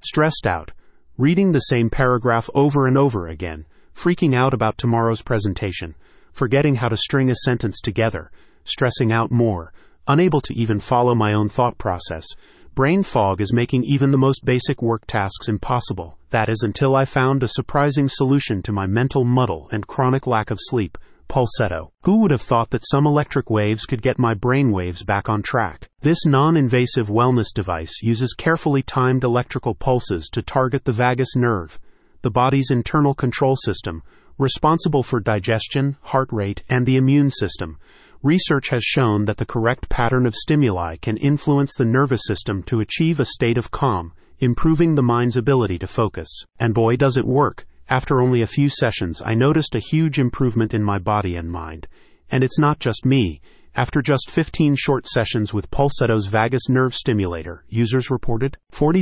stressed out, reading the same paragraph over and over again, freaking out about tomorrow's presentation, forgetting how to string a sentence together, stressing out more, unable to even follow my own thought process. Brain fog is making even the most basic work tasks impossible. That is until I found a surprising solution to my mental muddle and chronic lack of sleep, Pulsetto. Who would have thought that some electric waves could get my brain waves back on track? This non-invasive wellness device uses carefully timed electrical pulses to target the vagus nerve, the body's internal control system, responsible for digestion, heart rate, and the immune system. Research has shown that the correct pattern of stimuli can influence the nervous system to achieve a state of calm, improving the mind's ability to focus. And boy, does it work! After only a few sessions, I noticed a huge improvement in my body and mind. And it's not just me. After just 15 short sessions with Pulsetto's vagus nerve stimulator, users reported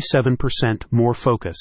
47% more focus,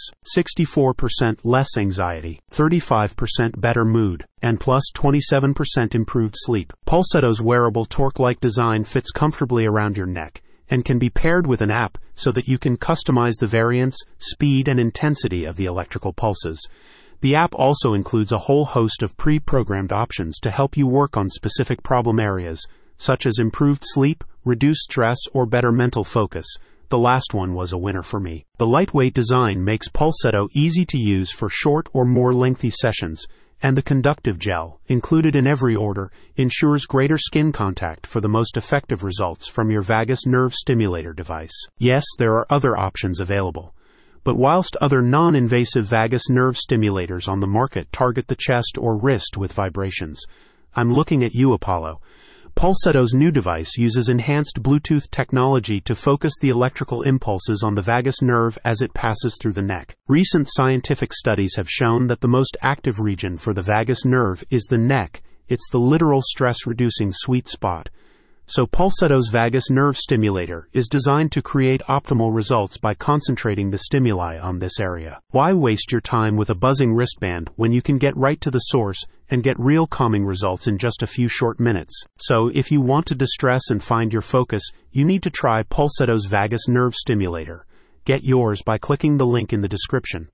64% less anxiety, 35% better mood, and plus 27% improved sleep. Pulsetto's wearable torque-like design fits comfortably around your neck and can be paired with an app so that you can customize the variance, speed, and intensity of the electrical pulses. The app also includes a whole host of pre-programmed options to help you work on specific problem areas, such as improved sleep, reduced stress, or better mental focus. The last one was a winner for me. The lightweight design makes Pulsetto easy to use for short or more lengthy sessions, and the conductive gel, included in every order, ensures greater skin contact for the most effective results from your vagus nerve stimulator device. Yes, there are other options available. But whilst other non-invasive vagus nerve stimulators on the market target the chest or wrist with vibrations, I'm looking at you, Apollo. Pulsetto's new device uses enhanced Bluetooth technology to focus the electrical impulses on the vagus nerve as it passes through the neck. Recent scientific studies have shown that the most active region for the vagus nerve is the neck. It's the literal stress-reducing sweet spot. So Pulsetto's vagus nerve stimulator is designed to create optimal results by concentrating the stimuli on this area. Why waste your time with a buzzing wristband when you can get right to the source and get real calming results in just a few short minutes? So if you want to distress and find your focus, you need to try Pulsetto's vagus nerve stimulator. Get yours by clicking the link in the description.